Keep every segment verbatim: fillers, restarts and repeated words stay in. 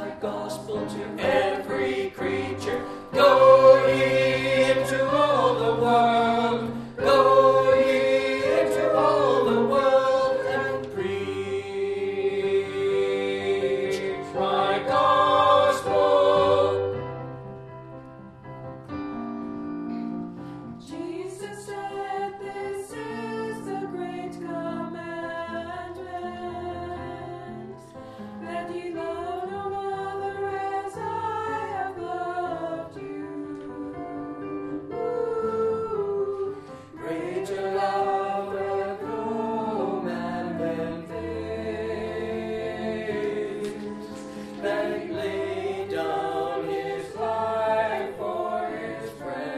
my gospel to every creature. Go ye into all the world. Go ye into all the world and preach my gospel. Jesus said, this is the great commandment, that ye love no other as I have loved you. Greater love hath no man than this, that he laid down his life for his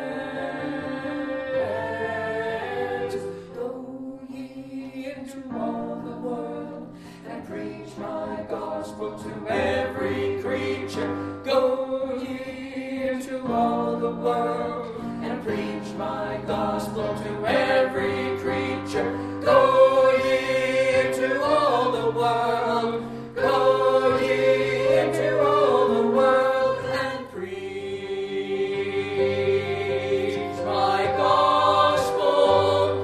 friends. Go ye into all the world and preach my gospel to every creature. Go ye into all the world and preach my gospel to every creature. Go ye into all the world. Go ye into all the world and preach my gospel.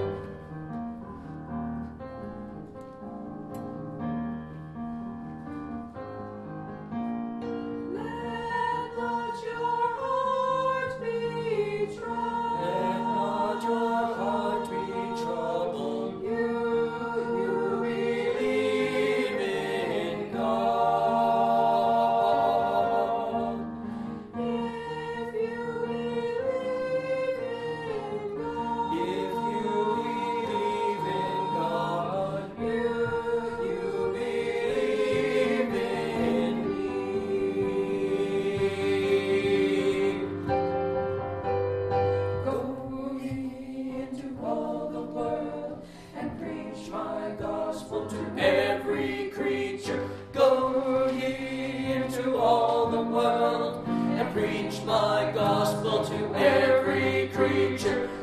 Let not your heart be troubled. Let not your heart be troubled. You, You believe in God. if you believe in God, If you believe in God, you, you believe in me. Go ye into all the world and preach my gospel to every creature. Go ye into all the world and preach my gospel to every creature.